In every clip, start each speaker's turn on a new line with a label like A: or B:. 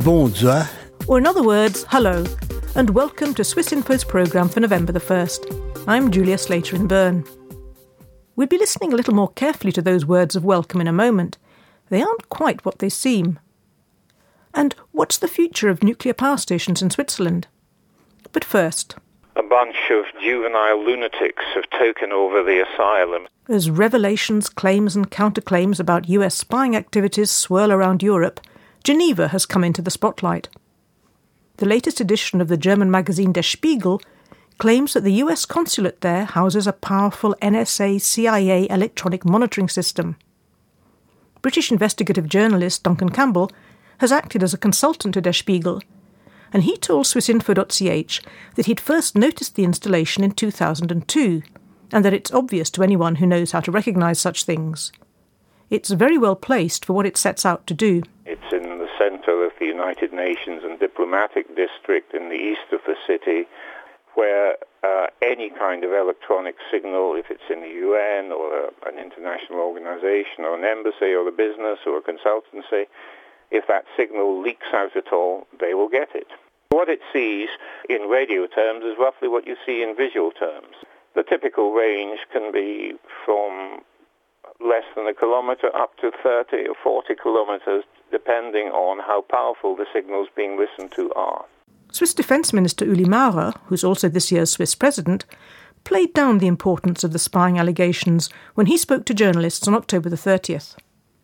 A: Bonjour.
B: Or in other words, hello, and welcome to Swiss Info's programme for November the 1st. I'm Julia Slater in Bern. We'll be listening a little more carefully to those words of welcome in a moment. They aren't quite what they seem. And what's the future of nuclear power stations in Switzerland? But first,
C: a bunch of juvenile lunatics have taken over the asylum.
B: As revelations, claims and counterclaims about US spying activities swirl around Europe, Geneva has come into the spotlight. The latest edition of the German magazine Der Spiegel claims that the US consulate there houses a powerful NSA-CIA electronic monitoring system. British investigative journalist Duncan Campbell has acted as a consultant to Der Spiegel, and he told swissinfo.ch that he'd first noticed the installation in 2002, and that it's obvious to anyone who knows how to recognise such things. It's very well placed for what it sets out to do.
C: It's in the centre of the United Nations and diplomatic district in the east of the city, where any kind of electronic signal, if it's in the UN or an international organisation or an embassy or a business or a consultancy, if that signal leaks out at all, they will get it. What it sees in radio terms is roughly what you see in visual terms. The typical range can be from less than a kilometre up to 30 or 40 kilometres, depending on how powerful the signals being listened to are.
B: Swiss Defence Minister Uli Maurer, who's also this year's Swiss president, played down the importance of the spying allegations when he spoke to journalists on October the 30th.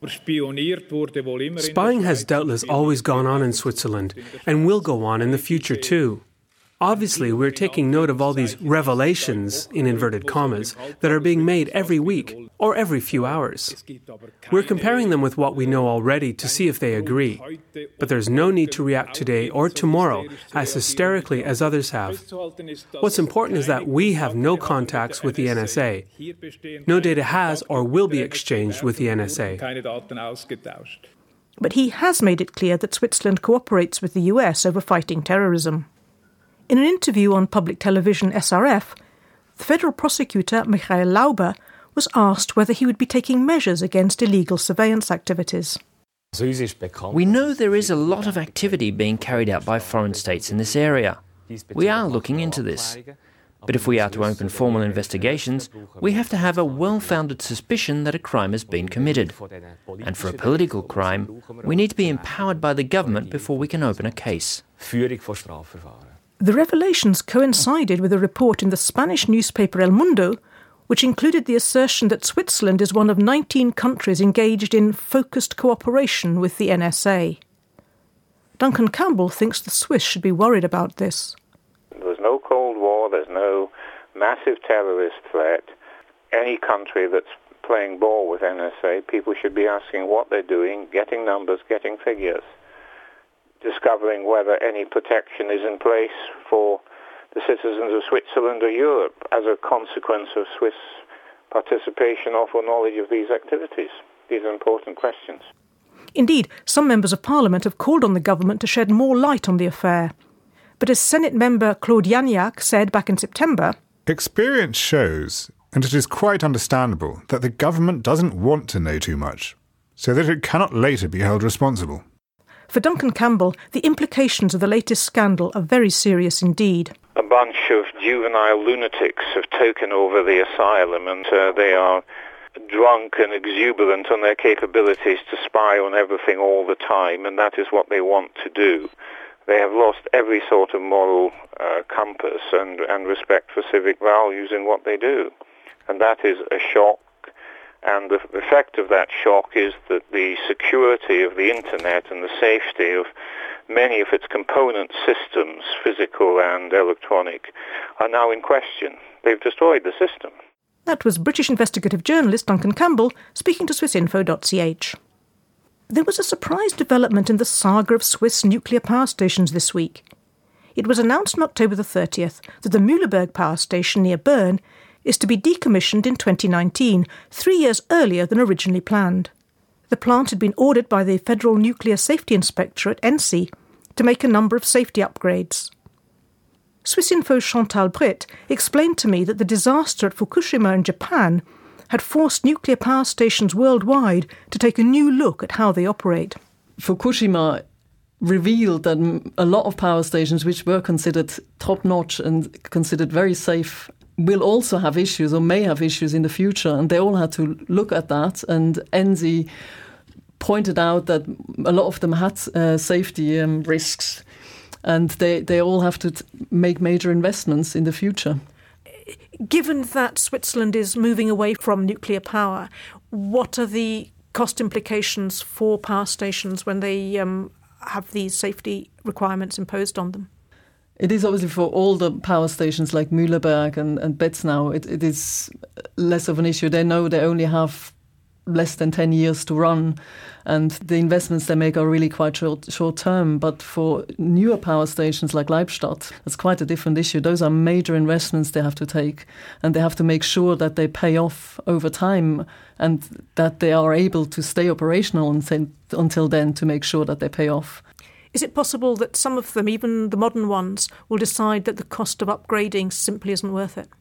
D: Spying has doubtless always gone on in Switzerland and will go on in the future too. Obviously, we're taking note of all these revelations, in inverted commas, that are being made every week or every few hours. We're comparing them with what we know already to see if they agree. But there's no need to react today or tomorrow as hysterically as others have. What's important is that we have no contacts with the NSA. No data has or will be exchanged with the NSA.
B: But he has made it clear that Switzerland cooperates with the US over fighting terrorism. In an interview on public television SRF, the federal prosecutor Michael Lauber was asked whether he would be taking measures against illegal surveillance activities.
E: We know there is a lot of activity being carried out by foreign states in this area. We are looking into this. But if we are to open formal investigations, we have to have a well-founded suspicion that a crime has been committed. And for a political crime, we need to be empowered by the government before we can open a case.
B: The revelations coincided with a report in the Spanish newspaper El Mundo, which included the assertion that Switzerland is one of 19 countries engaged in focused cooperation with the NSA. Duncan Campbell thinks the Swiss should be worried about this.
C: There's no Cold War, there's no massive terrorist threat. Any country that's playing ball with NSA, people should be asking what they're doing, getting numbers, getting figures, discovering whether any protection is in place for the citizens of Switzerland or Europe as a consequence of Swiss participation of or knowledge of these activities. These are important questions.
B: Indeed, some members of Parliament have called on the government to shed more light on the affair. But as Senate member Claude Janiak said back in September,
F: experience shows, and it is quite understandable, that the government doesn't want to know too much, so that it cannot later be held responsible.
B: For Duncan Campbell, the implications of the latest scandal are very serious indeed.
C: A bunch of juvenile lunatics have taken over the asylum, and they are drunk and exuberant on their capabilities to spy on everything all the time, and that is what they want to do. They have lost every sort of moral compass and respect for civic values in what they do. And that is a shock. And the effect of that shock is that the security of the Internet and the safety of many of its component systems, physical and electronic, are now in question. They've destroyed the system.
B: That was British investigative journalist Duncan Campbell speaking to swissinfo.ch. There was a surprise development in the saga of Swiss nuclear power stations this week. It was announced on October the 30th that the Mühleberg power station near Bern is to be decommissioned in 2019, 3 years earlier than originally planned. The plant had been ordered by the Federal Nuclear Safety Inspectorate, ENSI, to make a number of safety upgrades. Swissinfo's Chantal Britt explained to me that the disaster at Fukushima in Japan had forced nuclear power stations worldwide to take a new look at how they operate.
G: Fukushima
A: revealed that a lot of power stations which were considered top-notch and considered very safe will also have issues or may have issues in the future. And they all had to look at that. And ENSI pointed out that a lot of them had safety risks. And they all have to make major investments in the future.
B: Given that Switzerland is moving away from nuclear power, what are the cost implications for power stations when they have these safety requirements imposed on them?
A: It is obviously for all the power stations like Mühleberg and Betznau, it is less of an issue. They know they only have less than 10 years to run, and the investments they make are really quite short term. But for newer power stations like Leibstadt, it's quite a different issue. Those are major investments they have to take, and they have to make sure that they pay off over time and that they are able to stay operational until then to make sure that they pay off.
B: Is it possible that some of them, even the modern ones, will decide that the cost of upgrading simply isn't worth it?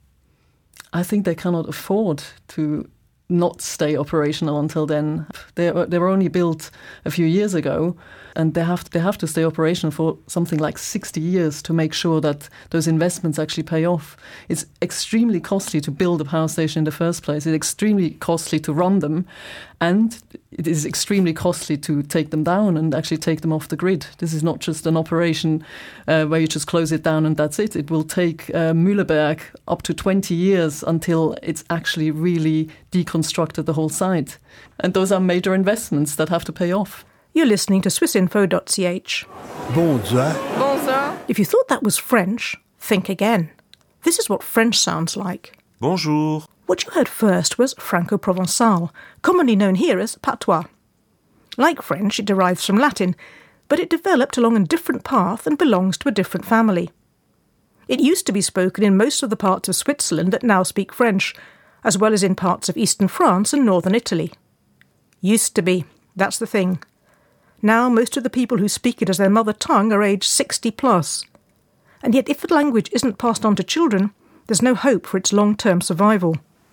A: I think they cannot afford to not stay operational until then. They were only built a few years ago, and they have to stay operational for something like 60 years to make sure that those investments actually pay off. It's extremely costly to build a power station in the first place. It's extremely costly to run them, and it is extremely costly to take them down and actually take them off the grid. This is not just an operation where you just close it down and that's it. It will take Mühleberg up to 20 years until it's actually really deconstructed the whole site. And those are major investments that have to pay off.
B: You're listening to swissinfo.ch.
G: Bonsoir.
B: Bonsoir. If you thought that was French, think again. This is what French sounds like.
G: Bonjour.
B: What you heard first was Franco-Provençal, commonly known here as patois. Like French, it derives from Latin, but it developed along a different path and belongs to a different family. It used to be spoken in most of the parts of Switzerland that now speak French, as well as in parts of eastern France and northern Italy. Used to be, that's the thing. Now most of the people who speak it as their mother tongue are aged 60 plus. And yet if the language isn't passed on to children, there's no hope for its long-term survival.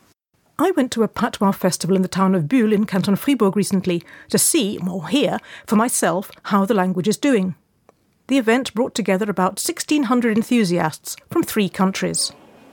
B: I went to a patois festival in the town of Bulle in Canton Fribourg recently to see, or hear, for myself how the language is doing. The event brought together about 1,600 enthusiasts from 3 countries.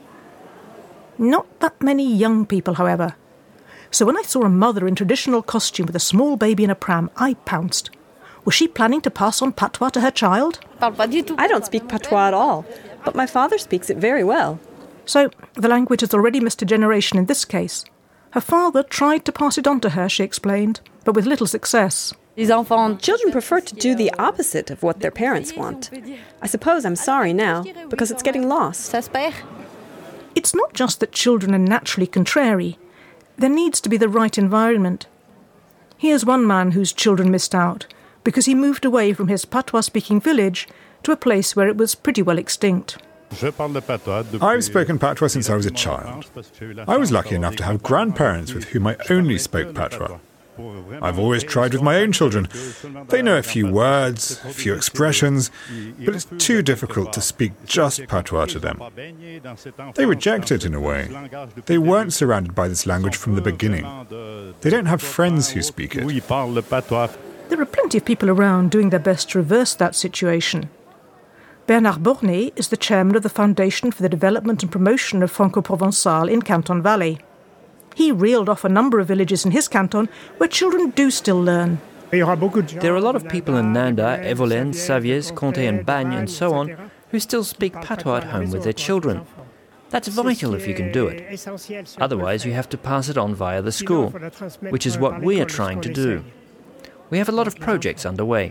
B: Not that many young people, however. So when I saw a mother in traditional costume with a small baby in a pram, I pounced. Was she planning to pass on patois to her child?
H: I don't speak patois at all, but my father speaks it very well.
B: So the language has already missed a generation in this case. Her father tried to pass it on to her, she explained, but with little success.
H: Children prefer to do the opposite of what their parents want. I suppose I'm sorry now, because it's getting lost.
B: It's not just that children are naturally contrary. There needs to be the right environment. Here's one man whose children missed out, because he moved away from his patois-speaking village to a place where it was pretty well extinct.
F: I've spoken patois since I was a child. I was lucky enough to have grandparents with whom I only spoke patois. I've always tried with my own children. They know a few words, a few expressions, but it's too difficult to speak just patois to them. They reject it in a way. They weren't surrounded by this language from the beginning. They don't have friends who speak it.
B: There are plenty of people around doing their best to reverse that situation. Bernard Bornet is the chairman of the Foundation for the Development and Promotion of Franco-Provençal in Canton Valley. He reeled off a number of villages in his canton where children do still learn.
E: There are a lot of people in Nanda, Evolène, Saviez, Comté and Bagne and so on who still speak patois at home with their children. That's vital if you can do it. Otherwise you have to pass it on via the school, which is what we are trying to do. We have a lot of projects underway.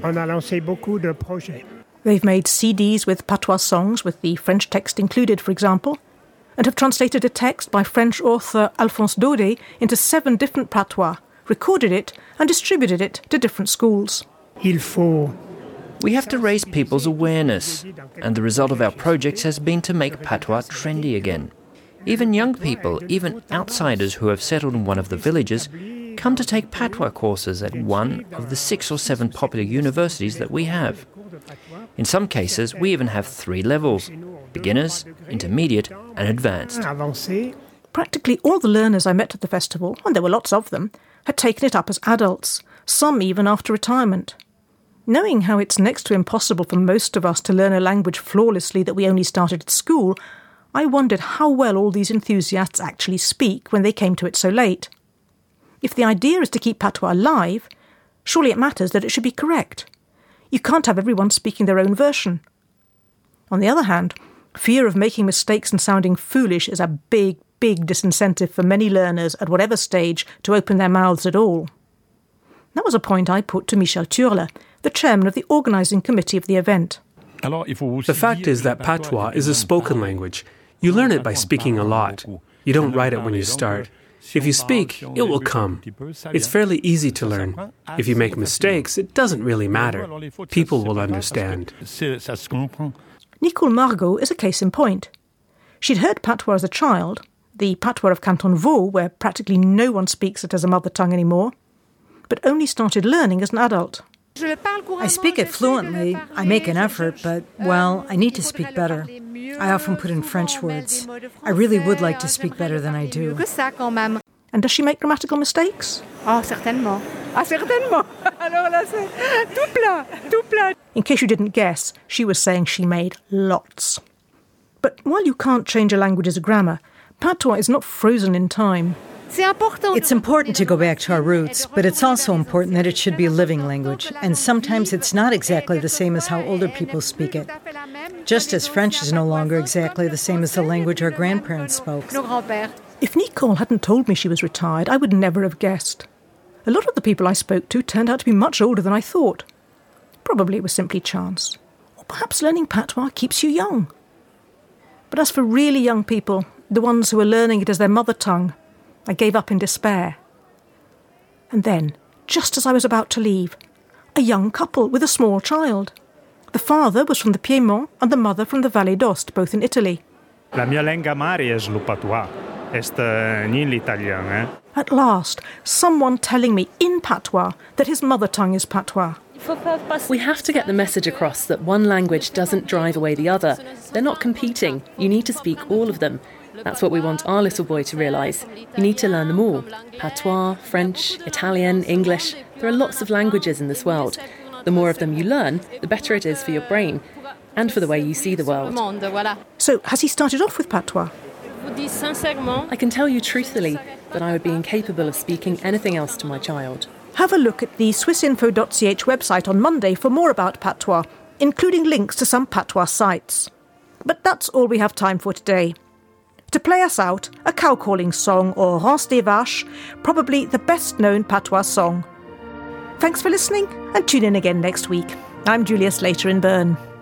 B: They've made CDs with patois songs with the French text included, for example, and have translated a text by French author Alphonse Daudet into 7 different patois, recorded it and distributed it to different schools.
E: We have to raise people's awareness, and the result of our projects has been to make patois trendy again. Even young people, even outsiders who have settled in one of the villages, come to take patois courses at one of the 6 or 7 popular universities that we have. In some cases, we even have 3 levels: beginners, intermediate and advanced.
B: Practically all the learners I met at the festival, and there were lots of them, had taken it up as adults, some even after retirement. Knowing how it's next to impossible for most of us to learn a language flawlessly that we only started at school, I wondered how well all these enthusiasts actually speak when they came to it so late. If the idea is to keep patois alive, surely it matters that it should be correct. You can't have everyone speaking their own version. On the other hand, fear of making mistakes and sounding foolish is a big, big disincentive for many learners at whatever stage to open their mouths at all. That was a point I put to Michel Turle, the chairman of the organising committee of the event.
D: The fact is that patois is a spoken language. You learn it by speaking a lot. You don't write it when you start. If you speak, it will come. It's fairly easy to learn. If you make mistakes, it doesn't really matter. People will understand.
B: Nicole Margot is a case in point. She'd heard patois as a child, the patois of Canton Vaud, where practically no one speaks it as a mother tongue anymore, but only started learning as an adult.
I: I speak it fluently. I make an effort, but, well, I need to speak better. I often put in French words. I really would like to speak better than I do.
B: And does she make grammatical mistakes?
J: Certainement. Certainement. Alors là, c'est tout plat.
B: In case you didn't guess, she was saying she made lots. But while you can't change a language's grammar, patois is not frozen in time.
I: It's important to go back to our roots, but it's also important that it should be a living language, and sometimes it's not exactly the same as how older people speak it. Just as French is no longer exactly the same as the language our grandparents spoke.
B: If Nicole hadn't told me she was retired, I would never have guessed. A lot of the people I spoke to turned out to be much older than I thought. Probably it was simply chance. Or perhaps learning patois keeps you young. But as for really young people, the ones who are learning it as their mother tongue, I gave up in despair. And then, just as I was about to leave, a young couple with a small child. The father was from the Piedmont and the mother from the Valle d'Aoste, both in Italy.
K: La mia lingua madre es lo patois. Ni l'italien.
B: At last, someone telling me in patois that his mother tongue is patois.
L: We have to get the message across that one language doesn't drive away the other. They're not competing. You need to speak all of them. That's what we want our little boy to realise. You need to learn them all. Patois, French, Italian, English. There are lots of languages in this world. The more of them you learn, the better it is for your brain and for the way you see the world.
B: So, has he started off with patois?
L: I can tell you truthfully that I would be incapable of speaking anything else to my child.
B: Have a look at the swissinfo.ch website on Monday for more about patois, including links to some patois sites. But that's all we have time for today. To play us out, a cow-calling song, or Rance des Vaches, probably the best-known patois song. Thanks for listening, and tune in again next week. I'm Julia Slater in Bern.